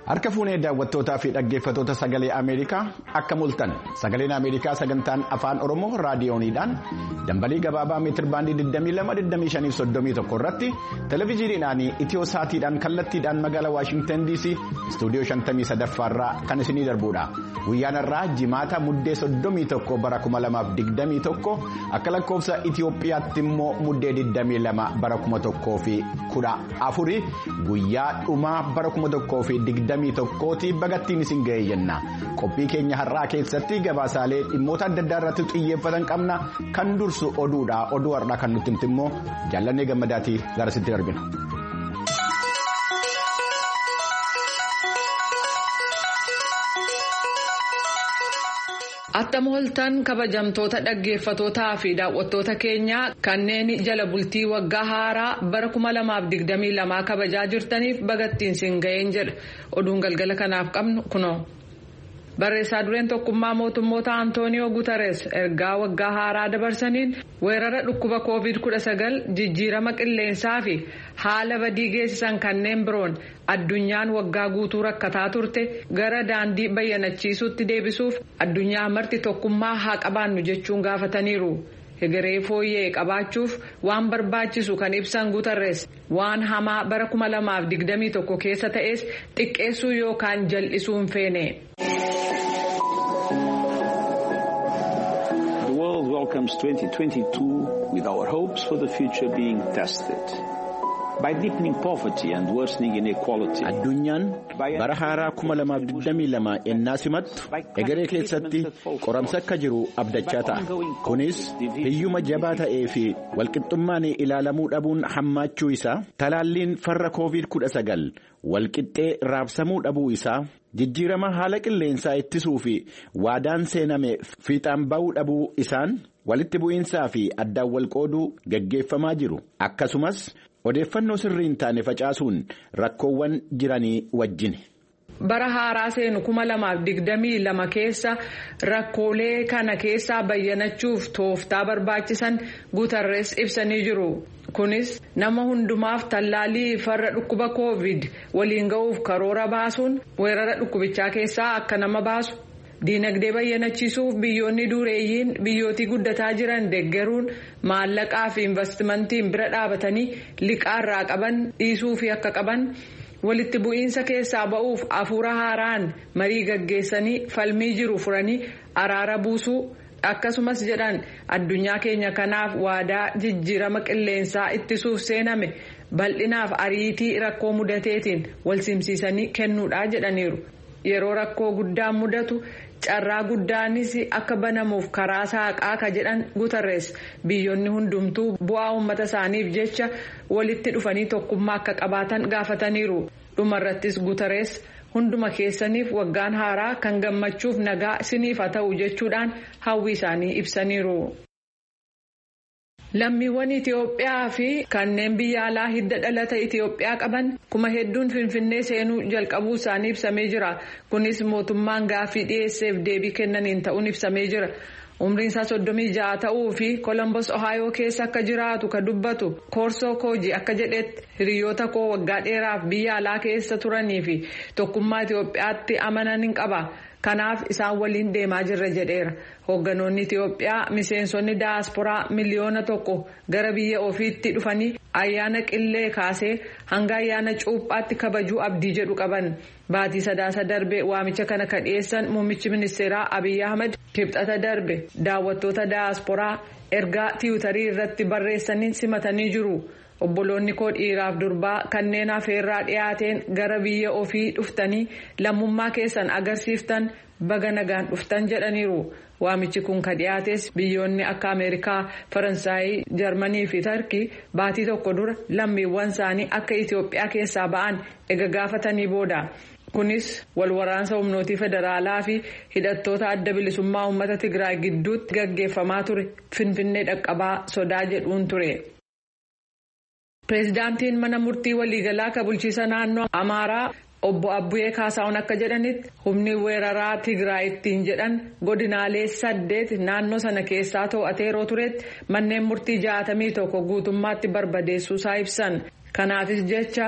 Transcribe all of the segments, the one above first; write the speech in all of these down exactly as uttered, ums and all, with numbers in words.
Harka fuunee daawwattootaa fi dhaggeeffattoota sagalee Ameerikaa akka mul'atan sagaleen Ameerikaa sagantaan afaan Oromoo raadiyooniidhaan dambalii gabaabaa meetir baandii digdamii lama digdamii shanii fi soddomii tokko irratti televezyiiniidhaan itiyoo saatiidhaan kallattiidhaan magaalaa Waashingtan D C istuudiyoo shantamii sadaffaarraa kan isinii darbuudha. Guyyaan irraa jimaata muddee soddomii tokko bara kuma lamaaf digdamii tokko akka lakkoofsa Itiyoophiyaatti immoo muddee digdamii lama bara kuma tokkoo fi kudha afurii guyyaa dhumaa bara kuma tokkoo fi digdamii tokkooti bagattiin isin ga'e jenna. Qophii keenya har'aa keessatti gabaasaalee dhimmoota adda addaa irratti xiyyeeffatan qabna. Kan dursu oduudha. Oduu har'aa kan nutti himtu immoo Jaallannee Gammadaatii garasitti darbina. Attam ooltan kabajamtoota dhaggeeffatootaa fi daawwattoota keenyaa kanneen jala bultii waggaa haaraa bara kuma lamaaf digdamii lamaa kabajaa jirtaniif bagattiin isin ga'een jedha. Oduun galgala kanaaf qabnu kunoo. Barreessaa dureen tokkummaa mootummoota Antooniyoo Guutarees ergaa waggaa haaraa dabarsaniin weerara dhukkuba koovid kudha sagal jijjiirama qilleensaa fi haala badii geessisan kanneen biroon addunyaan waggaa guutuu rakkataa turte gara daandii bayyanachiisuutti deebisuuf addunyaa marti tokkummaa haa qabaannu jechuun gaafataniiru. Hegeree fooyyee qabaachuuf waan barbaachisu kan ibsan Guutarees waan hamaa bara kuma lamaaf digdamii tokko keessa ta'es xiqqeessuu yookaan jal'isuu hin feene. The world welcomes twenty twenty-two with our hopes for the future being tested. By deepening poverty and worsening inequality. Addunyaan bara haaraa kuma lamaaf digdamii lama ennaa simattu egeree keessatti qoramsa akka jiru abdachaa ta'a. Kunis hiyyuma jabaa ta'ee fi walqixxummaan ilaalamuu dhabuun hammaachuu isaa, talaalliin farra koovid kudha sagal walqixxee raabsamuu dhabuu isaa, jijjiirama haala qilleensaa ittisuu fi waadaan seename fiixaan ba'uu dhabuu isaan walitti bu'iinsaa fi addaan walqooduu gaggeeffamaa jiru. Akkasumas odeeffannoo sirrii hin taane facaasuun rakkoowwan jiranii wajjin. Bara haaraa seenu kuma lamaaf digdamii lama keessa rakkoolee kana keessaa bayyanachuuf tooftaa barbaachisan Guutarees ibsanii jiru. Kunis nama hundumaaf tallaalii farra dhukkuba koovid waliin ga'uuf karoora baasuun weerara dhukkubichaa keessaa akka nama baasu. Diinagdee bayyanachiisuuf biyyoonni dureeyyiin biyyootii guddataa jiran deeggaruun maallaqaa fi investimentiin bira dhaabatanii liqaarraa qaban dhiisuu fi akka qaban walitti bu'iinsa keessaa ba'uuf hafuura haaraan marii gaggeessanii falmii jiru furanii araara buusuu akkasumas jedhan addunyaa keenya kanaaf waadaa jijjiirama qilleensaa ittisuuf seename bal'inaaf ariitii rakkoo mudateetiin wal simsiisanii kennuudhaa jedhaniiru. Yeroo rakkoo guddaan mudatu carraa guddaanis akka banamuuf karaa saaqaa ka jedhan Guutarees biyyoonni hundumtuu bu'aa uummata isaaniif jecha walitti dhufanii tokkummaa akka qabaatan gaafataniiru. Dhumarrattis Guutarees hunduma keessaniif waggaan haaraa kan gammachuuf nagaa isiniif haa ta'u jechuudhaan hawwii isaanii ibsaniiru. Lammiiwwan Itiyoophiyaa fi kanneen biyya alaa hidda dhalata Itiyoophiyaa qaban kuma hedduun Finfinnee seenuu jalqabuu isaanii ibsamee jira. Kunis mootummaan gaaffii dhiyeesseef deebii kennaniin ta'uun ibsamee jira. Umriin isaa soddomii ja'a ta'uu fi Kolombos Ohaayoo keessa akka jiraatu ka dubbatu Koorsoo Kooji akka jedhetti hiriyoota koo waggaa dheeraaf biyya alaa keessa turanii fi tokkummaa Itiyoophiyaatti amanan hin qaba. Kanaaf isaan waliin deemaa jirra jedheera. Hoogganoonni Itiyoophiyaa miseensonni daasporaa miliyoona tokko gara biyya ofiitti dhufanii ayyaana qillee kaasee hanga ayyaana cuuphaatti kabajuu abdii jedhu qaban. Baatii sadaasa darbe waamicha kana ka dhiyeessan muummichi ministeeraa Abiyyi Ahmed kibxata darbe daawwattoota daasporaa ergaa tiwutarii irratti barreessaniin simatanii jiru. Obboloonni koo dhiiraaf durbaa kanneen afeerraa dhiyaateen gara biyya ofii dhuftanii lammummaa keessan agarsiiftan baga nagaan dhuftan jedhaniiru. Waamichi kun ka dhiyaates biyyoonni akka Ameerikaa, Faransaayii, Jarmanii fi Tarkii baatii tokko dura lammiiwwan isaanii akka Itiyoophiyaa keessaa ba'an ega gaafatanii booda. Kunis walwaraansa humnootii federaalaa fi hidhattoota adda bilisummaa uummata Tigraay gidduutti gaggeeffamaa ture Finfinnee dhaqqabaa sodaa jedhuun ture. Pireezidaantiin mana murtii waliigalaa ka bulchiisa naannoo Amaaraa obbo Abbu'ee Kaasaawun akka jedhanitti humni weeraraa Tigraay ittiin jedhan godinaalee saddeet naannoo sana keessaa to'atee yeroo turetti manneen murtii jaatamii tokko guutummaatti barbadeessuu isaa ibsan. Kanaafis jecha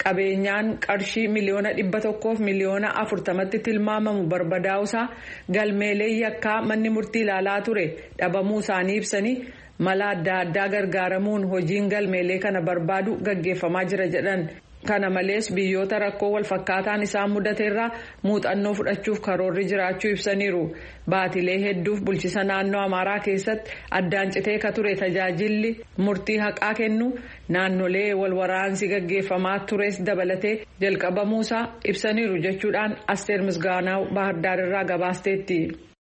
qabeenyaan qarshii miliyoona dhibba tokkoof miliyoona afurtamatti tilmaamamu barbadaa'uusaa galmeelee yakkaa manni murtii ilaalaa ture dhabamuu isaanii ibsanii mala adda addaa gargaaramuun hojiin galmeelee kana barbaadu gaggeeffamaa jira jedhan. Kana malees biyyoota rakkoo walfakkaataan isaan mudateerraa muuxannoo fudhachuuf karoorri jiraachuu ibsaniiru. Baatilee hedduuf bulchiisa naannoo Amaaraa keessatti addaan citee ka ture tajaajilli murtii haqaa kennu naannolee walwaraansi gaggeeffamaa tures dabalatee jalqabamuusaa ibsaniiru jechuudhaan Asteer Misgaanaaw Baahirdaar irraa gabaasteetti.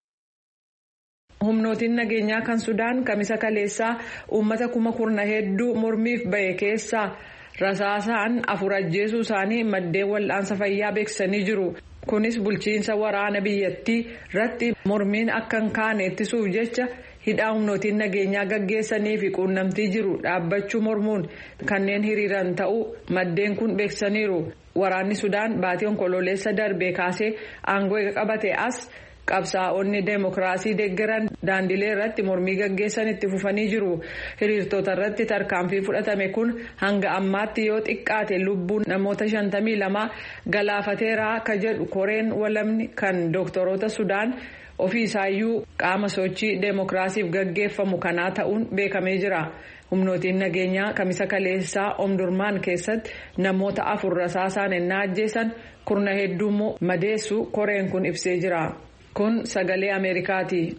Humnootiin nageenyaa kan Sudaan kamisa kaleessaa uummata kuma kurna hedduu mormiif bahe keessaa rasaasaan afur ajjeesuu isaanii maddeen wal'aansa fayyaa beeksisanii jiru. Kunis bulchiinsa waraana biyyattii irratti mormiin akka hin kaane ittisuuf jecha hidhaa humnootiin nageenyaa gaggeessanii fi quunnamtii jiru dhaabbachuu mormuun kanneen hiriiran ta'uu maddeen kun beeksisaniiru. Waraanni Sudaan baatii onkololeessa darbee kaasee aangoo qabate as qabsaa'onni deemokiraasii deeggaran daandilee irratti mormii gaggeessan itti fufanii jiru. Hiriirtota irratti tarkaanfii fudhatame kun hanga ammaatti yoo xiqqaate lubbuun namoota shantamii lama galaafateera ka jedhu koreen walamni kan dooktoroota Sudaan ofii isaayyuu qaama sochii deemokiraasiif gaggeeffamu kanaa ta'uun beekamee jira. Humnootiin nageenyaa kamisa kaleessaa Omdurmaan keessatti namoota afur rasaasaan ennaa ajjeesan kurna hedduummoo madeessu koreen kun ibsee jira. Kun sagalee Ameerikaati.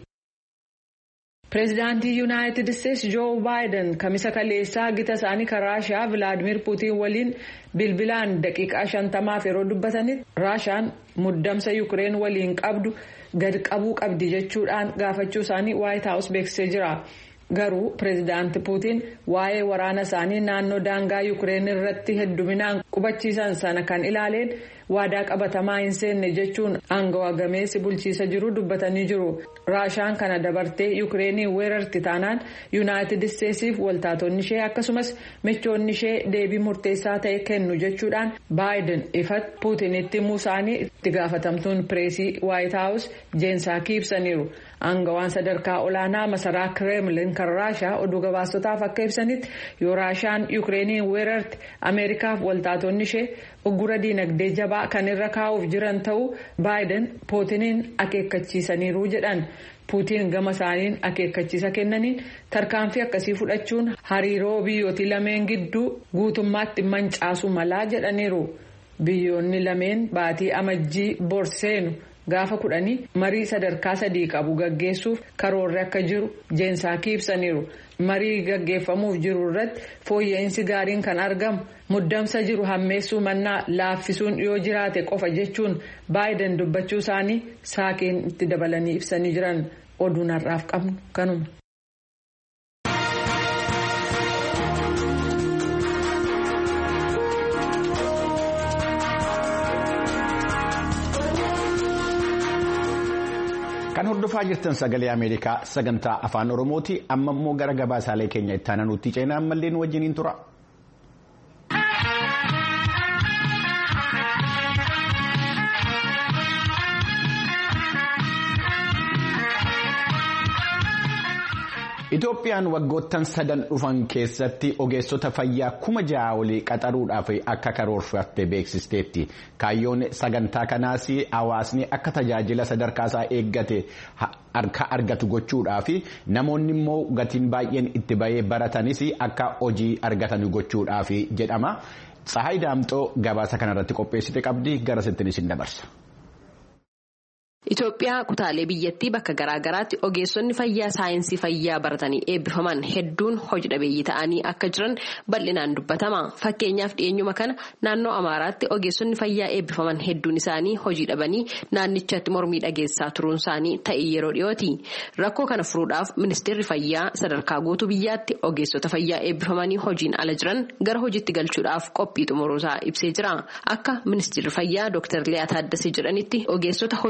Pireezidaantii Yuunaayitid Isteetsi Joo Baayiden kamisa kaleessaa gita isaanii kan Raashaa Vilaadimir Puutiin waliin bilbilaan daqiiqaa shantamaaf yeroo dubbatanitti Raashaan muddamsa Yukireen waliin qabdu gad qabuu qabdi jechuudhaan gaafachuu isaanii Waayit Haawus beeksisee jira. Garuu pireezidaanti Puutiin waa'ee waraana isaanii naannoo daangaa Yukireen irratti hedduminaan qubachiisan sana kan ilaaleen waadaa qabatamaa hin seenne jechuun aangawaa gameessi bulchiisa jiru dubbatanii jiru. Raashaan kana dabartee Yukireenii weerarti taanaan Yuunaayitid Isteetsiif waltaatonni ishee akkasumas michoonni ishee deebii murteessaa ta'e kennu jechuudhaan Baayiden ifatti Puutinitti himuu isaanii itti gaafatamtuun pireesii Waayit Haawus Jeen Saakii ibsaniiru. Aangawaan sadarkaa olaanaa masaraa Kireemlin kan Raashaa oduu gabaasotaaf akka ibsanitti yoo Raashaan Yukireenii weerarti Ameerikaaf waltaatonni ishee uggura diinagdee jabaa kan irra kaa'uuf jiran ta'uu Baayiden Puutiniin akeekkachiisaniiru jedhan. Puutiin gama isaaniin akeekkachiisa kennaniin tarkaanfii akkasii fudhachuun hariiroo biyyooti lameen gidduu guutummaatti mancaasu malaa jedhaniiru. Biyyoonni lameen baatii amajjii borseenu gaafa kudhanii marii sadarkaa sadii qabu gaggeessuuf karoorri akka jiru Jeen Saakii ibsaniiru. Marii gaggeeffamuuf jiru irratti fooyya'insi gaariin kan argamu muddamsa jiru hammeessuu mannaa laaffisuun yoo jiraate qofa jechuun Baayiden dubbachuu isaanii Saakiin itti dabalanii ibsanii jiran. Oduun har'aaf qabnu kanuma. Kan hordofaa jirtan sagalee Ameerikaa sagantaa afaan Oromooti. Amma immoo gara gabaasaalee keenya itti aanutti ceenaa ammallee nu wajjiniin tura. Itoophiyaan waggoottan sadan dhufan keessatti ogeessota fayyaa kuma ja'a olii qaxaruudhaaf akka karoorfatte beeksisteetti. Kaayyoon sagantaa kanaas hawaasni akka tajaajila sadarkaasaa eeggate harka argatu gochuudhaaf namoonni immoo gatiin baay'een itti bahee baratanis akka hojii argatan gochuudhaaf jedhama. Tsahaay Daamxoo gabaasa kanarratti qopheessite qabdi gara sittiin isin dabarsa. Itoophiyaa kutaalee biyyattii bakka garaa garaatti ogeessonni fayyaa saayinsii fayyaa baratanii eebbifaman hedduun hojii dhabeeyyii ta'anii akka jiran bal'inaan dubbatama. Fakkeenyaaf dhiyeenyuma kana naannoo Amaaraatti ogeessonni fayyaa eebbifaman hedduun isaanii hojii dhabanii naannichatti mormii dhageessaa turuun isaanii ta'e yeroo dhiyooti. Rakkoo kana furuudhaaf ministeerri fayyaa sadarkaa guutuu biyyaatti ogeessota fayyaa eebbifamanii hojiin ala jiran gara hojiitti galchuudhaaf qophii xumuruusaa ibsee jira. Akka ministeerri fayyaa Dooktar Liyaa Taaddasee jedhanitti ogeessota hojiidhaan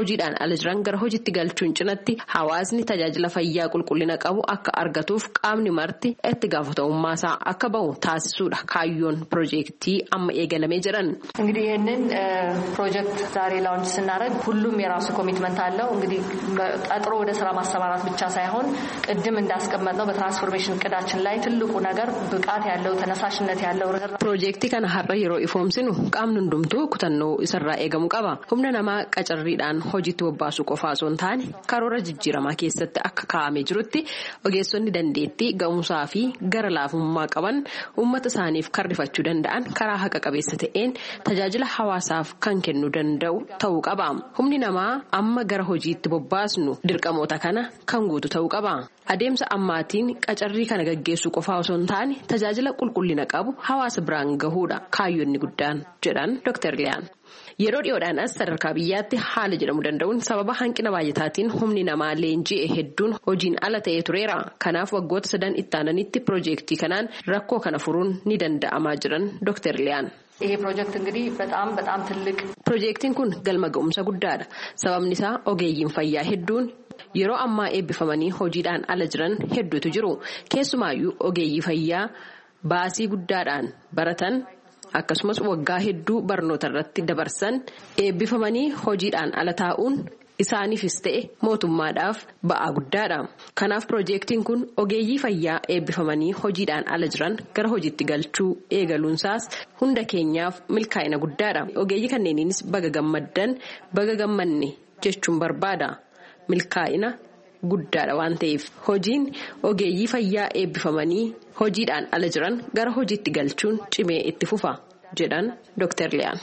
ala jiran gara hojiitti galchuun cinatti hawaasni tajaajila fayyaa qulqullina qabu akka argatuuf qaamni marti itti gaafatamummaa akka bahu taasisuudha kaayyoon ፕሮጀክቲ amma eegalamee jiran. እንግዲህ ይሄንን ፕሮጀክት ዛሬ ላውንች ስናደርግ ሁሉም የራሱ ኮሚትመንት አለው። እንግዲህ ቀጥሮ ወደ ስራ ማሰማራት ብቻ ሳይሆን ቅድም እንዳስቀመጥነው በትራንስፎርሜሽን እቅዳችን ላይ ትልቁ ነገር ብቃት ያለው ተነሳሽነት ያለው ፕሮጀክቲ kana har'a yeroo ifoomsinu qaamni hundumtuu kutannoo isarraa eegamu qaba. Humna namaa qacarriidhaan hojiitti bobbaasu qofaa osoo hin taane karoora jijjiiramaa keessatti akka kaa'amee jirutti ogeessonni dandeettii ga'umsaa fi gara laafummaa qaban uummata isaaniif karrifachuu danda'an karaa haqa qabeessa ta'een tajaajila hawaasaaf kan kennuu danda'u ta'uu qaba. Humni namaa amma gara hojiitti bobbaasnu dirqamoota kana kan guutu ta'uu qaba. Adeemsa ammaatiin qacarrii kana gaggeessuu qofaa osoo hin taane tajaajila qulqullina qabu hawaasa biraan gahuudha kaayyoonni guddaan jedhan Dooktar Liyaan. Yeroo dhiyoodhaan as sadarkaa biyyaatti haala jedhamu danda'uun sababa hanqina baay'ataatiin humni namaa leenji'e hedduun hojiin ala ta'ee tureera. Kanaaf waggoota sadan itti aananitti piroojeektii kanaan rakkoo kana furuun ni danda'amaa jiran Dooktar Liyaan. ይሄ ፕሮጀክት እንግዲህ በጣም በጣም ትልቅ ፕሮጀክቲን kun galma ga'umsa guddaadha. Sababni isaa ogeeyyiin fayyaa hedduun yeroo ammaa eebbifamanii hojiidhaan ala jiran hedduutu jiru. Keessumaayyuu ogeeyyii fayyaa baasii guddaadhaan baratan akkasumas waggaa hedduu barnoota irratti dabarsan eebbifamanii hojiidhaan ala taa'uun isaaniifis ta'e mootummaadhaaf ba'aa guddaadha. Kanaaf piroojeektiin kun ogeeyyii fayyaa eebbifamanii hojiidhaan ala jiran gara hojiitti galchuu eegaluunsaas hunda keenyaaf milkaa'ina guddaadha. Ogeeyyii kanneeniinis baga gammaddan baga gammanne jechuun barbaada. Milkaa'ina guddaadha waan ta'eef hojiin ogeeyyii fayyaa eebbifamanii hojiidhaan ala jiran gara hojiitti galchuun cimee itti fufa jedhan Dooktar Liyaan.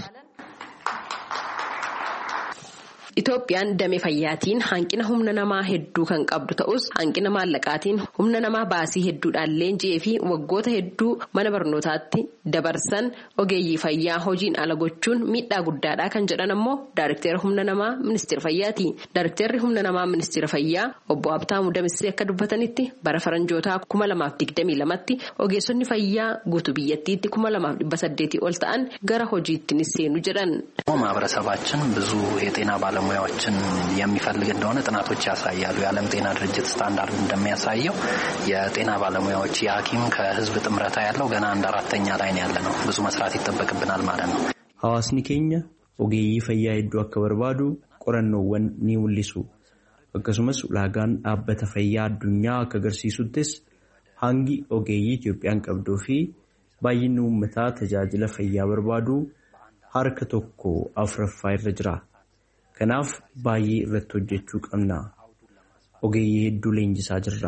Itoophiyaan damee fayyaatiin hanqina humna namaa hedduu kan qabdu ta'us hanqina maallaqaatiin humna namaa baasii hedduudhaan leenji'ee fi waggoota hedduu mana barnootaatti dabarsan ogeeyyii fayyaa hojiin ala gochuun miidhaa guddaadha kan jedhan ammoo Daarekteera humna namaa ministeera fayyaati. Daarekteerri humna namaa ministeera fayyaa obbo Habtaamuu Damissee akka dubbatanitti bara faranjootaa kuma lamaaf digdamii lamatti ogeessonni fayyaa guutuu biyyattiitti kuma lamaaf dhibba saddeetii ol ta'an gara hojiitti ni seenu jedhan. ማህበረሰባችን ብዙ የጤና ባለሙያዎችን የሚፈልግ እንደሆነ ጥናቶች ያሳያሉ። የዓለም ጤና ድርጅት ስታንዳርድ እንደሚያሳየው የጤና ባለሙያዎች የሐኪም ከህዝብ ጥምረታ ያለው ገና አንድ አራተኛ ላይ ነው ያለነው። ብዙ መስራት ይጠበቅብናል ማለት ነው። ሐዋስኒ ኬኛ ogeeyyii fayyaa hedduu akka barbaadu qorannoowwan ni mul'isu. Akkasumas ulaagaan dhaabbata fayyaa addunyaa akka agarsiisuttis hangi ogeeyyii Itoophiyaan qabduu fi baay'inni uummataa tajaajila fayyaa barbaadu harka tokko afuraffaa irra jira. Kanaaf baay'ee irratti hojjechuu qabna. Ogeeyyii hedduu leenjisaa jirra.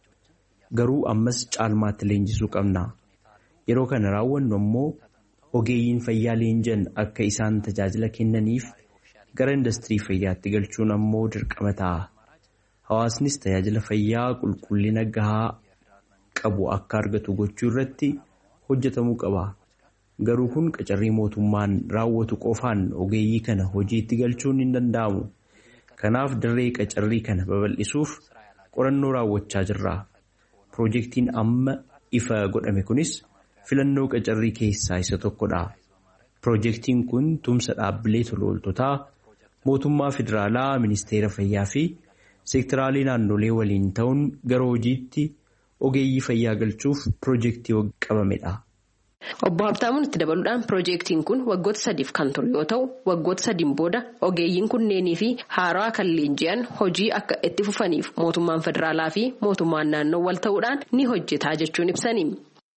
Garuu ammas caalmaatti leenjisuu qabna. Yeroo kana raawwannu ammoo ogeeyyiin fayyaa leenjan akka isaan tajaajila kennaniif gara industirii fayyaatti galchuun ammoo dirqama ta'a. Hawaasnis tajaajila fayyaa qulqullina gahaa qabu akka argatu gochuu irratti hojjetamuu qaba. Garuu kun qacarrii mootummaan raawwatu qofaan ogeeyyii kana hojiitti galchuun hin danda'amu. Kanaaf dirree qacarrii kana babal'isuuf qorannoo raawwachaa jirra. Piroojeektiin amma ifa godhame kunis filannoo qacarrii keessaa isa tokkodha. Piroojeektiin kun tumsa dhaabbilee tolooltotaa mootummaa federaalaa, ministeera fayyaa fi seektaraalee naannolee waliin ta'uun gara hojiitti ogeeyyii fayyaa galchuuf piroojeektii qabamedha. Obbo Habtaamuun itti dabaluudhaan piroojeektiin kun waggoota sadiif kan ture yoo ta'u waggoota sadiin booda ogeeyyiin kunneenii fi haaraa kan leenji'an hojii akka itti fufaniif mootummaan federaalaa fi mootummaan naannoo wal ta'uudhaan ni hojjetaa jechuun ibsani.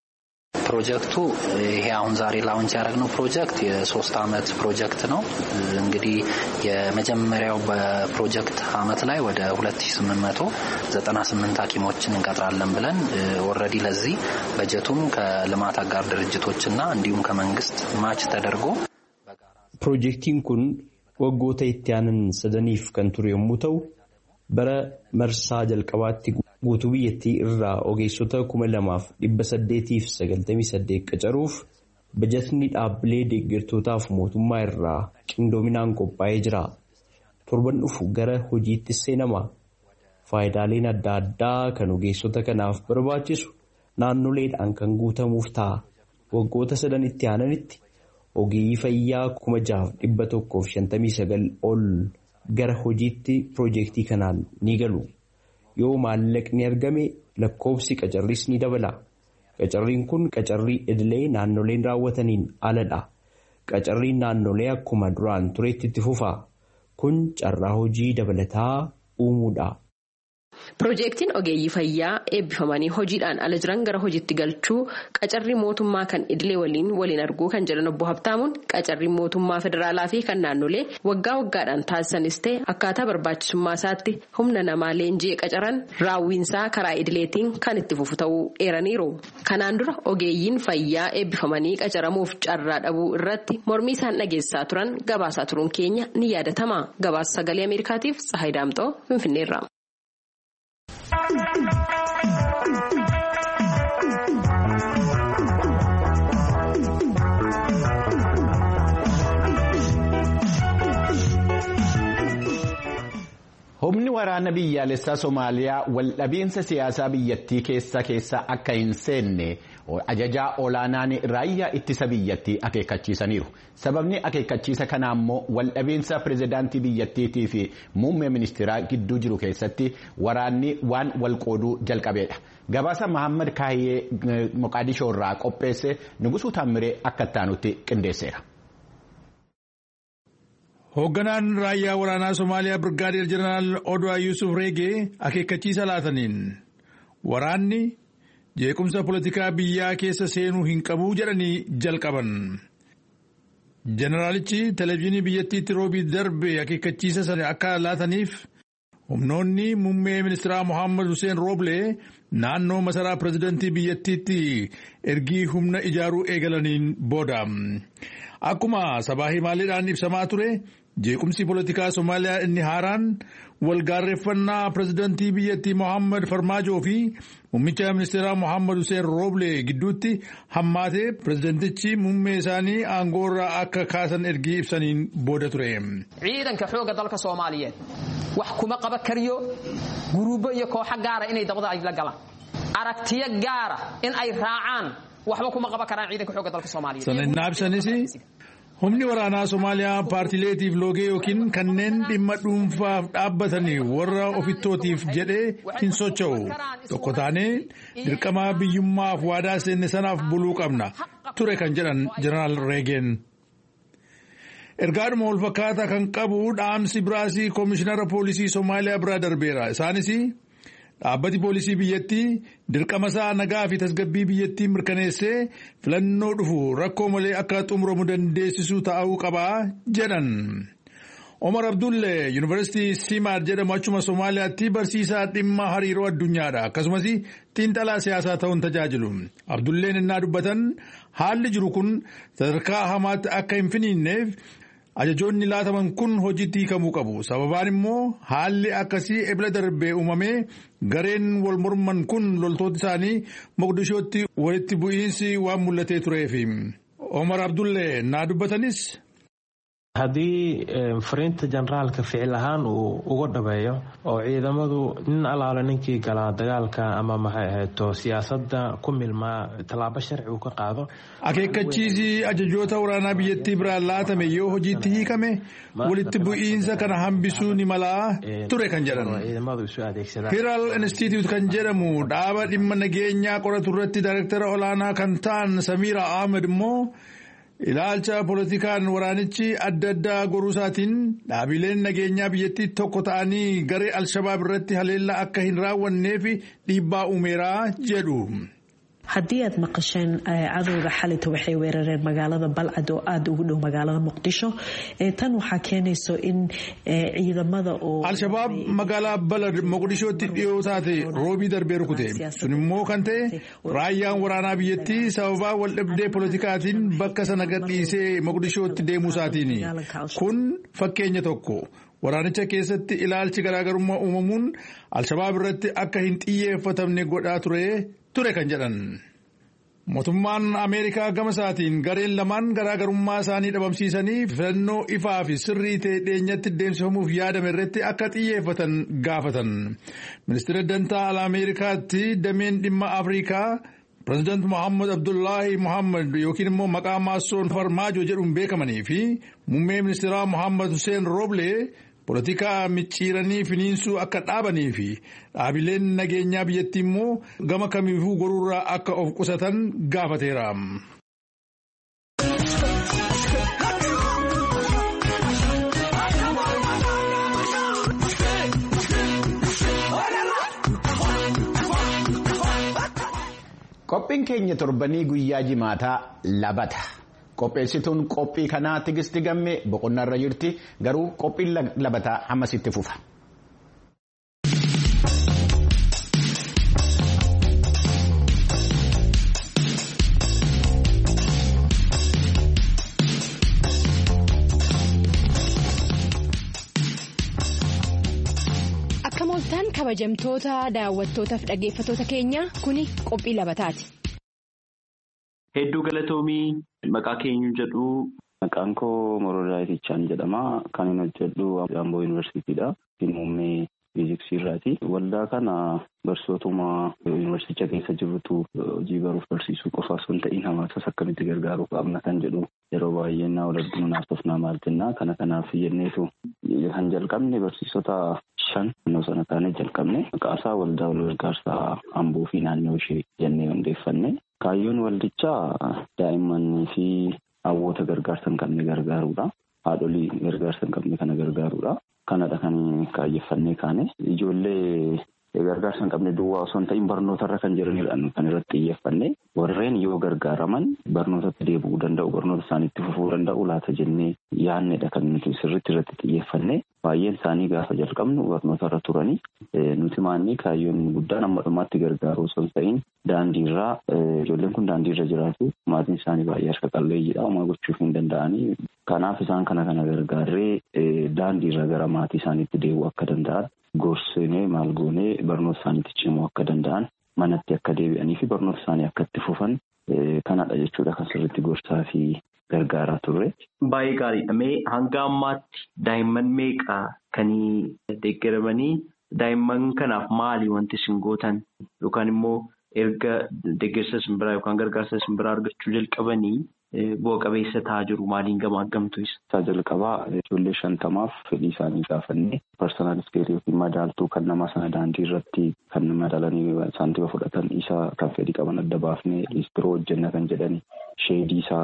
ፕሮጀክቱ ይሄ አሁን ዛሬ ላውንች ያደረግነው ፕሮጀክት የሶስት አመት ፕሮጀክት ነው። እንግዲህ የመጀመሪያው በፕሮጀክት አመት ላይ ወደ ሁለት ሺህ ስምንት መቶ ዘጠና ስምንት ሐኪሞችን እንቀጥራለን ብለን ኦሬዲ ለዚህ በጀቱም ከልማት አጋር ድርጅቶችና እንዲሁም ከመንግስት ማች ተደርጎ ፕሮጀክቲን ኩን ወጎተ ኢትያንን ሰደኒፍ ከንቱር የሙተው በረ መርሳ ጀልቀባቲ guutuu biyyattii irraa ogeessota kuma lamaaf dhibba saddeetiif sagaltamii saddeet qacaruuf bajetni dhaabbilee deeggartootaaf mootummaa irraa qindoominaan qophaa'ee jira. Torban dhufu gara hojiitti seenama. Faayidaaleen adda addaa kan ogeessota kanaaf barbaachisu naannoleedhaan kan guutamuuf ta'a. Waggoota sadan itti aananitti ogeeyyii fayyaa kuma jaaf dhibba tokkoof shantamii sagal ol gara hojiitti piroojeektii kanaan ni galu. Yoo maallaqni argame lakkoofsi qacarriis ni dabala. Qacarriin kun qacarrii idilee naannoleen raawwataniin aladha. Qacarriin naannolee akkuma duraan tureetti itti fufa. Kun carraa hojii dabalataa uumuudha. Piroojeektiin ogeeyyii fayyaa eebbifamanii hojiidhaan ala jiran gara hojiitti galchuu qacarrii mootummaa kan idilee waliin waliin arguu kan jedhan obbo Habtaamuun qacarrii mootummaa federaalaa fi kan naannolee waggaa waggaadhaan taasisanis ta'e akkaataa barbaachisummaa isaatti humna namaa leenjii qacaran raawwiinsaa karaa idileetiin kan itti fufu ta'uu eeraniiru. Kanaan dura ogeeyyiin fayyaa eebbifamanii qacaramuuf carraa dhabuu irratti mormii isaan dhageessaa turan gabaasaa turuun keenya ni yaadatama. Gabaasa sagalee Ameerikaatiif Tsahaay Daamxoo Finfinneerraa. Humni waraana biyyaalessaa Somaaliyaa waldhabiinsa siyaasaa biyyattii keessa keessa akka hin seenne ajajaa olaanaan raayyaa ittisa biyyattii akeekkachiisaniiru. Sababni akeekkachiisa kanaa immoo waldhabiinsa pirezidaantii biyyattiitii fi muummee ministeeraa gidduu jiru keessatti waraanni waan walqooduu jalqabeedha. Gabaasa Mahammad Kaayee Moqaadishoo irraa qopheesse Nugusuu Taamiree akka ittaanutti qindeesseera. Hoogganaan raayyaa waraanaa Somaaliyaa Birgaadeer Jeneraal Odwaa Yusuf Reegee akeekkachiisa laataniin waraanni jeequmsa politikaa biyyaa keessa seenuu hin qabu jedhanii jalqaban. Jeneraalichi televezyiinii biyyattiitti roobii darbe akeekkachiisa sana akka laataniif humnoonni muummee ministeeraa Mohaammed Hussein Rooblee naannoo masaraa pirezidantii biyyattiitti ergii humna ijaaruu eegalaniin booda. Akkuma sabaa himaaleedhaan ibsamaa ture jeequmsi politikaa Somaaliyaa inni haaraan walgaarreeffannaa pirezidantii biyyattii Mohaammed Farmaajoo fi muummicha ministeeraa Mohaammed Hussein Rooblee gidduutti hammaatee pirezidantichi muummee isaanii aangoorraa akka kaasan ergii ibsaniin booda ture. Ciidanka xooga dalka Soomaaliyeed wax kuma qaba kariyo guruubo iyo kooxo gaara inay dabada ay la galaan aragtiyo gaara in ay raacaan waxba kuma qaba karaan ciidanka xooga dalka Soomaaliyeed. Sanadnaabsanisi humni waraanaa Somaaliyaa paartileetiif loogee yookiin kanneen dhimma dhuunfaaf dhaabbatanii warra ofittootiif jedhee hin socho'u. Tokko taanee dirqama biyyummaaf waadaa seenne sanaaf buluu qabna ture kan jedhan Jeneraal Reegeen. Ergaadhuma wal fakkaataa kan qabu dhaamsi biraasii Koomishinara Poolisii Somaaliyaa biraa darbeera. Isaanis dhaabbati poolisii biyyattii dirqama isaa nagaa fi tasgabbii biyyattii mirkaneessee filannoo dhufu rakkoo malee akka xumuramu dandeessisu ta'uu qabaa jedhan. Omar Abdulle Yuunivarsiitii Simaad jedhamu achuma Somaaliyaatti barsiisaa dhimma hariiroo addunyaadha. Akkasumas xiinxalaa siyaasaa ta'uun tajaajilu. Abdulleen innaa dubbatan haalli jiru kun sadarkaa hamaatti akka hin finiinneef ajajoonni laataman kun hojiitti hiikamuu qabu. Sababaan immoo haalli akkasii ebila darbee uumamee gareen wal morman kun loltoota isaanii Moqdishootti walitti bu'iinsi waan mul'atee tureefi. Omar Abdulle naa dubbatanis. haddii fariinta generaalka ficil ahaan uu uga dhabeeyo oo ciidamadu nin alaala ninkii galaa dagaalka ama maxay ahayto siyaasadda ku milmaa tallaabo sharci uu ka qaado. Akeekkachiisii ajajoota waraanaa biyyattii biraan laatame yoo hojiitti hiikame walitti bu'iinsa kana hambisuu ni malaa ture kan jedhan. Hiral Institute kan jedhamu dhaaba dhimma nageenyaa qoratu irratti daayirektara olaanaa kan ta'an Samiira Ahmed immoo ilaalcha politikaan waraanichi adda addaa goruusaatiin dhaabileen nageenyaa biyyattii tokko ta'anii garee Alshabaab irratti haleellaa akka hin raawwanneef dhiibbaa uumeeraa jedhu. haddii aad maqasheen cadowga xalita waxay weerareen magaalada Balcad oo aad ugu dhow magaalada Muqdisho tan waxa keenayso in ciidamada oo Al-Shabaab magaalaa Balad Muqdishootti dhiyoo taate roobii darbee rukute sun immoo kan ta'e raayyaan waraanaa biyyattii sababa wal dhabdee politikaatiin bakka sana gadhiisee Muqdishootti deemuu isaatiin kun fakkeenya tokko. Waraanicha keessatti ilaalchi garaagarummaa uumamuun Al-Shabaab irratti akka hin xiyyeeffatamne godhaa ture ture kan jedhan. Mootummaan Ameerikaa gama isaatiin gareen lamaan garaagarummaa isaanii dhabamsiisanii filannoo ifaa fi sirrii ta'e dhiyeenyatti deemsifamuuf yaadame irratti akka xiyyeeffatan gaafatan. Ministeera Dantaa Alaa Ameerikaatti dameen dhimma Afrikaa Pireezidaanti Mohaammed Abdullaahi Mohaammed yookiin immoo maqaa Maassoon Farmaajo jedhuun beekamanii fi muummee ministeeraa Mohaammed Hussein Rooblee Poolitikaa micciiranii finiinsuu akka dhaabanii fi dhaabileen nageenyaa biyyattii immoo gama kamiifuu goruurraa akka of qusatan gaafateera. Qophiin keenya torbanii guyyaa jimaataa labata. Qopheessituun qophii kanaa Tigisti Gammee boqonnaarra jirti, garuu qophiin labataa ammas itti fufa. Kabajamtoota daawwattootaaf dhaggeeffattoota keenya kuni qophii labataati. Hedduu galatoomii maqaa keenyu jedhu. Maqaan koo Morodaa Itichaan jedhama. Kan inni hojjedhu Amboo Yuunivarsiitiidha. Muummee fiiziksii irraati. Waldaa kana barsootuma yuunivarsiicha keessa jirrutu hojii baruuf barsiisuu qofa osoo hin ta'in hawaasaas akkamitti gargaaruu qabna kan jedhu yeroo baay'ee naa walitti naasofnaa maal jennaa kana kanaaf jenneetu kan jalqabne barsiisota shan naannoo sana taanee jalqabne maqaasaa waldaa wal gargaarsaa Amboo fi naannoo ishee jennee hundeeffanne. Kaayyoon waldichaa daa'immanii fi hawwoota gargaarsa hin qabne gargaaruudha. Haadholii gargaarsa hin qabne kana gargaaruudha. Kanadha kan kaayyeffannee kaane ijoollee gargaarsa hin qabne duwwaa osoo hin ta'in barnootarra kan jiranidha kan irratti xiyyeeffanne warreen yoo gargaaraman barnootatti deebi'uu danda'u barnoota isaaniitti fufuu danda'u laata jennee yaannedha kan nuti sirriitti irratti xiyyeeffanne baay'een isaanii gaafa jalqabnu barnootarra turanii nuti maanni kaayyoon guddaan amma dhumaatti gargaaruu osoo hin ta'in daandiirraa ijoolleen kun daandiirra jiraatu maatiin isaanii baay'ee harka qalleeyyiidha homaa gochuuf hin danda'anii kanaaf isaan kana kana gargaarree daandiirra gara maatii isaaniitti deebi'uu akka danda'an. Gorsinee maal goonee barnoota isaaniitti cimuu akka danda'an manatti akka deebi'anii fi barnoota isaanii akka itti fufan kanadha jechuudha kan sirriitti gorsaa fi gargaaraa turre. Baay'ee gaariidha. Mee hanga ammaatti daa'imman meeqa kan deeggaramanii daa'imman kanaaf maali wanti isin gootan yookaan immoo erga deeggarsa simbiraa yookaan gargaarsa simbiraa argachuu jalqabanii bu'a qabeessa ta'aa jiru maaliin gamaagamtu isa? Isaa jalqabaa ijoollee shantamaaf fedhii isaanii gaafannee parsonaal iskeerii yookiin madaaltuu kan nama sana daandii irratti kan madaalanii saantima fudhatan isa kan fedhii qaban adda baafnee liistiroo hojjenna kan jedhani sheedii isaa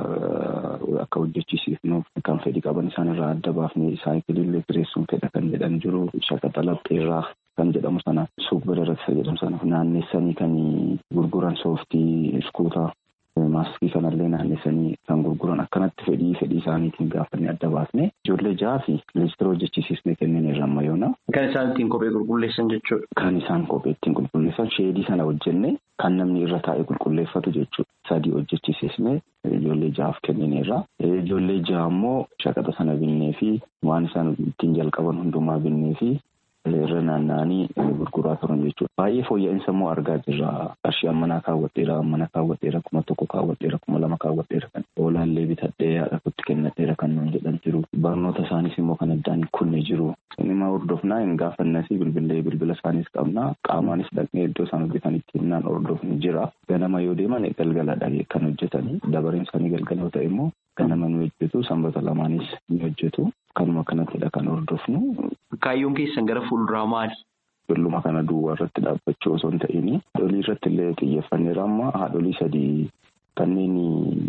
akka hojjechiisiifnuuf kan fedhii qaban isaan irraa adda baafnee saayikilii kireessuun fedha kan jedhan jiru shaqaxa lapheerraa kan jedhamu sana suuqbira irratti jedhamu sana naanneessanii kan gurguran sooftii iskuutaa. Maaskii kanallee naanneessanii kan gurguran akkanatti fedhii fedhii isaaniitiin gaafannee adda baafne ijoollee jaha fi liistiroo hojjechiisnee kenneen irra ammayyoona. Kan isaan ittiin kophee qulqulleessan jechuudha. Kan isaan kophee ittiin qulqulleessan sheedii sana hojjenne kan namni irra taa'ee qulqulleeffatu jechuudha. Sadii hojjechiisnee ijoollee jahaaf kenneen irra. Ijoollee jaha immoo shaqaxa sana binnee fi waan isaan ittiin jalqaban hundumaa binnee fi irra naanna'anii gurguraa turan jechuudha. Baay'ee fooyya'insa immoo argaa jirra. Qarshii ammanaa kaawwadheera, ammana kaawwadheera, kuma tokko kaawwadheera, kuma lama kaawwadheera kan oolaallee bitadhee haadha kutti kennadheera kan nuun jedhan jiru. Barnoota isaaniis immoo kan addaan kunne jiru. Inni hordofnaa hin gaafannasi bilbilee bilbila isaaniis qabna. Qaamaanis dhaqnee iddoo isaan hojjetanitti himnaan hordofni jira. Ganama yoo deeman galgaladha kan hojjetanii. Dabareen isaanii galgala yoo ta'e immoo ganama ni hojjetu. Sanbata lamaanis ni hojjetu. Kanuma kanattidha kan hordofnu. Kaayyoon keessan gara fuulduraa maali? Dulluma kana duwwaa irratti dhaabbachuu osoo hin ta'in haadholii irratti illee xiyyeeffanneera amma haadholii sadii kanneen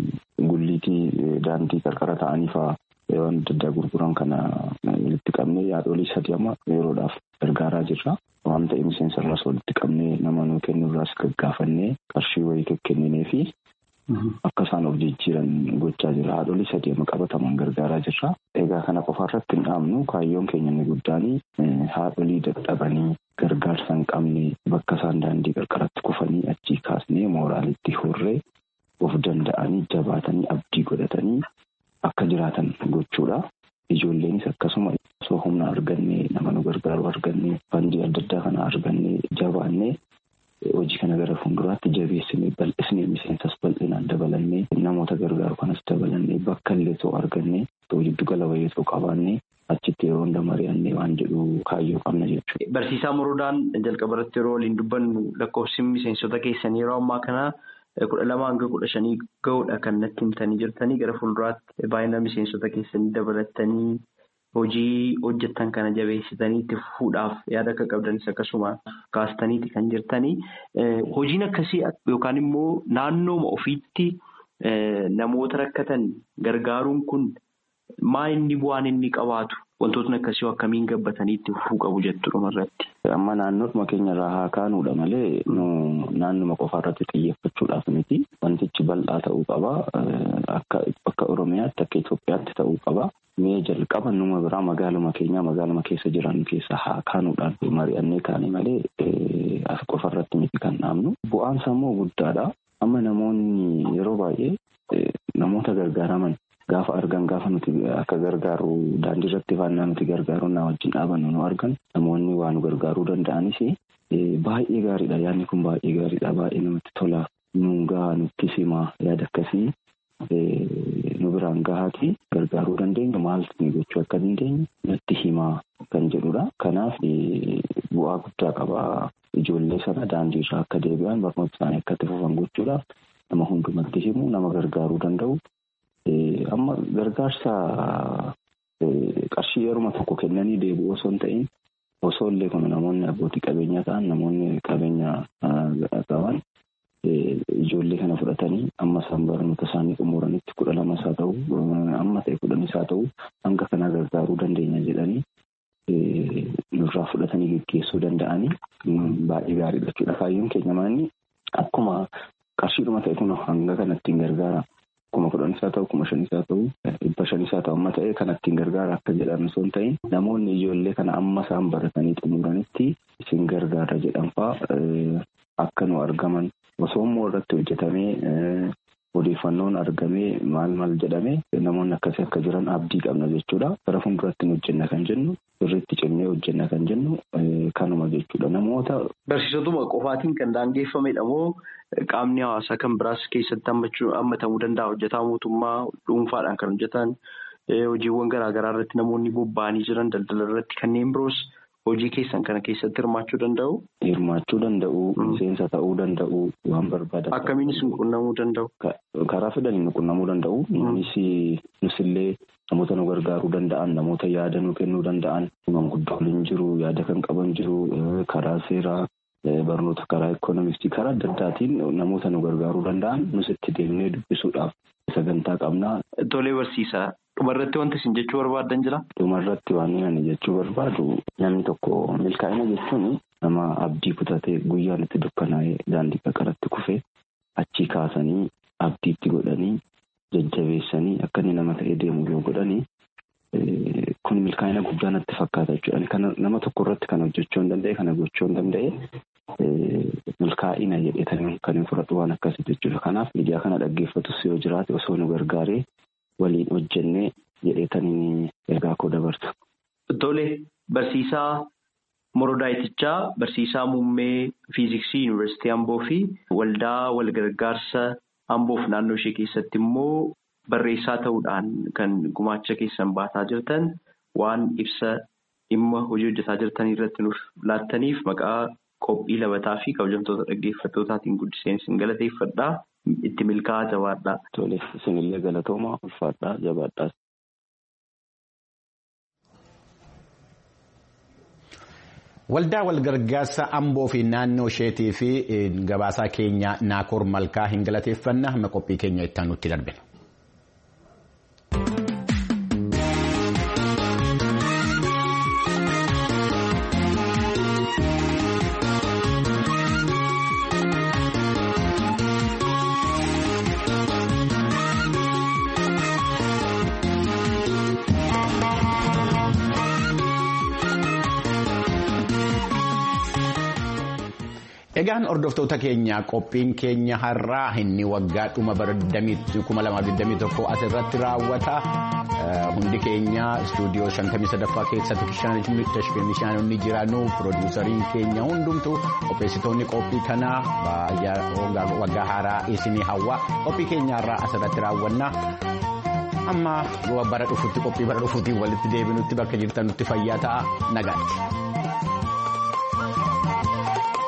gulliitii daandii qarqara ta'anii fa'aa waan adda addaa gurguran kana walitti qabnee haadholii sadii amma yeroodhaaf gargaaraa jirra. Waan ta'eef miseensa irraas walitti qabnee nama nuu kennuurraas gaggaafannee qarshii wayii kennee fi akka isaan of jijjiiran gochaa jira. Haadholii sadii amma qabataman gargaaraa jirra. Egaa kana qofa irratti hin dhaabnu kaayyoon keenya inni guddaanii haadholii dadhabanii gargaarsa hin qabne bakka isaan daandii qarqaratti kufanii achii kaasnee mooraalitti horree of danda'anii jabaatanii abdii godhatanii akka jiraatan gochuudha. Ijoolleenis akkasuma osoo humna argannee nama nu gargaaru argannee fandii adda addaa kana argannee jabaannee hojii kana gara fuulduraatti jabeessinee bal'isnee miseensas bal'inaan dabalannee namoota gargaaru kanas dabalannee bakka illee soo argannee giddu gala wayii soo qabaannee achitti yeroo hunda mari'annee waan jedhu kaayyoo qabna jechuudha. Barsiisaa Moroodaan jalqaba irratti yeroo waliin dubbannu lakkoofsi miseensota keessanii yeroo ammaa kana kudha lama hanga kudha shanii ga'uudha kan natti himtanii jirtanii gara fuulduraatti baay'ina miseensota keessanii dabalattanii hojii hojjettan kana jabeessitanii itti fufuudhaaf yaada akka qabdanis akkasuma kaastaniiti kan jirtanii hojiin akkasii yookaan immoo naannooma ofiitti namoota rakkatan gargaaruun kun maa inni bu'aan inni qabaatu wantootni akkasii akkamiin gabbatanii itti fufuu qabu jettu dhumarratti. Amma naannoodhuma keenyarraa haa kaanuudha malee naannuma qofaarratti xiyyeeffachuudhaaf miti wantichi bal'aa ta'uu qaba akka akka Oromiyaatti akka Itoophiyaatti ta'uu qaba. Mee jalqaba numa biraa magaaluma keenya magaaluma keessa jiran keessa haa kaanuudhaan mari'annee kaane malee as qofarratti miti kan dhaabnu. Bu'aan sammuu guddaadha. Amma namoonni yeroo baay'ee namoota gargaaraman gaafa argan gaafa nuti akka gargaaru daandii irratti faannaa nuti gargaaru na wajjin dhaabannu nu argan namoonni waan nu gargaaruu danda'anis baay'ee gaariidha. Yaadni kun baay'ee gaariidha. Baay'ee namatti tola. Nu gahaa nutti simaa yaada akkasii nu biraan gahaati gargaaruu dandeenya maaltu gochuu akka dandeenyu nutti himaa kan jedhudha. Kanaaf bu'aa guddaa qaba. Ijoollee sana daandii irraa akka deebi'an barnoota isaanii akka itti fufan gochuudhaaf nama hundumatti himu nama gargaaruu danda'u. Amma gargaarsa qarshii yeruma tokko kennanii deebi'u osoo hin ta'in osoo illee kun namoonni abbootii qabeenyaa ta'an namoonni qabeenya qaban ijoollee kana fudhatanii amma isaan barnoota isaanii xumuranitti kudha lamas haa ta'u amma ta'e kudhanis haa ta'u hanga kana gargaaruu dandeenya jedhanii nurraa fudhatanii geggeessuu danda'anii baay'ee gaariidha jechuudha. Kaayyoon keenya maanni akkuma qarshiidhuma ta'e kun hanga kanatti hin gargaara. Kuma kudhanis haa ta'u kuma shanis haa ta'u dhibba shanis haa ta'u amma ta'e kanatti hin gargaara akka jedhan osoo hin ta'in namoonni ijoollee kana amma isaan baratanii xumuranitti isin gargaara jedhan fa'aa akka nu argaman osoo immoo irratti hojjetamee odeeffannoon argamee maal maal jedhamee namoonni akkasii akka jiran abdii qabna jechuudha. Gara fuulduratti nu hojjenna kan jennu irratti cimnee hojjenna kan jennu kanuma jechuudha. Namoota barsiisotuma qofaatiin kan daangeffamedha moo qaamni hawaasaa kan biraas keessatti hammatamuu danda'a? Hojjetaa mootummaa dhuunfaadhaan kan hojjetan hojiiwwan garaagaraa irratti namoonni bobba'anii jiran daldala irratti kanneen biroos hojii keessan kana keessatti hirmaachuu danda'u? Hirmaachuu danda'u, miseensa ta'uu danda'u, waan barbaadan. Akkamiinis nu qunnamuu danda'u? Karaa fedhanii nu qunnamuu danda'u. Nunis nusillee namoota nu gargaaruu danda'an, namoota yaada nu kennuu danda'an, manguddooliin jiru, yaada kan qaban jiru, karaa seeraa, barnoota karaa ikoonomistii, karaa adda addaatiin namoota nu gargaaruu danda'an nus itti deemnee dubbisuudhaaf sagantaa qabnaa. Tolee barsiisaa. Dhumarratti wanti isin jechuu barbaadan jira? Dhumarratti waan ani jechuu barbaadu namni tokko milkaa'ina jechuun nama abdii kutatee guyyaan itti dukkanaa'ee daandii qaqaratti kufee achii kaasanii abdiitti godhanii jajjabeessanii akka inni nama ta'ee deemu yoo godhanii kun milkaa'ina guddaa natti fakkaata jechuudha. Kana nama tokko irratti kan hojjechuu hin danda'e kana gochuu hin danda'e milkaa'ina jedheetanii kan hin fudhatu waan akkasii jechuudha. Kanaaf miidiyaa kana dhaggeeffatus yoo jiraate osoo nu gargaaree waliin hojjennee jedheetanii ergaa koo dabarsa. Tole barsiisaa Morodaayitichaa barsiisaa muummee fiiziksii yuunivarsiitii Amboo fi waldaa walgargaarsa Amboof naannoo ishee keessatti immoo barreessaa ta'uudhaan kan gumaacha keessan baataa jirtan waan ibsa dhimma hojii hojjetaa jirtan irratti nuuf laattaniif maqaa qophii labataa fi kabajamtoota dhaggeeffattootaatiin guddiseen isin galateeffadhaa. Itti milkaa'aa jabaadhaa. Tole isinillee galatoomaa ulfaadhaa jabaadhaas. Waldaa walgargaarsa Amboo fi naannoo isheetii fi gabaasaa keenya Naakoor Malkaa hin galateeffanna hamma qophii keenya itti aanutti darbina. Egaan hordoftoota keenya qophiin keenya har'aa inni waggaa dhuma bara kuma lamaaf digdamii tokko asirratti raawwata. Hundi keenya istuudiyoo shantamii sadaffaa keessatti tashkiilonni jiranuu piroodiwusariin keenya hundumtu qopheessitoonni qophii kanaa waggaa haaraa isinii hawwa. Qophii keenya har'aa asirratti raawwanna. Amma bara dhufuutti qophii bara dhufuutiin walitti deebinutti bakka jirtan nutti fayyaa ta'a nagaatti.